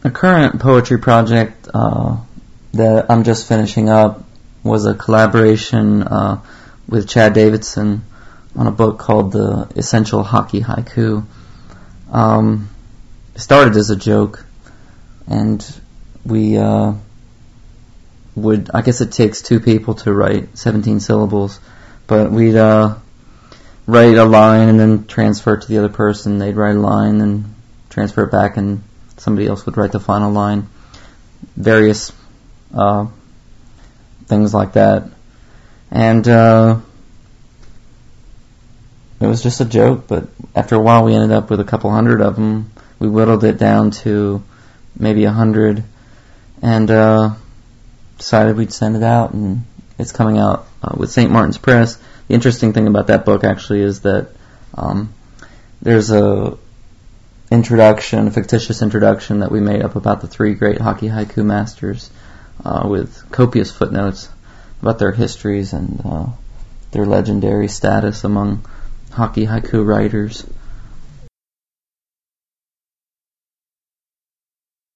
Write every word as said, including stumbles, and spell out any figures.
a current poetry project uh, that I'm just finishing up was a collaboration uh, with Chad Davidson on a book called The Essential Hockey Haiku. Um, it started as a joke, and we uh, would, I guess it takes two people to write seventeen syllables, but we'd uh, write a line and then transfer it to the other person. They'd write a line and transfer it back, and somebody else would write the final line. Various uh, things like that. And uh, it was just a joke, but after a while we ended up with a couple hundred of them. We whittled it down to maybe a hundred, and uh, decided we'd send it out, and it's coming out uh, with Saint Martin's Press. The interesting thing about that book actually is that um, there's a introduction, a fictitious introduction that we made up about the three great hockey haiku masters uh, with copious footnotes about their histories and uh, their legendary status among hockey haiku writers.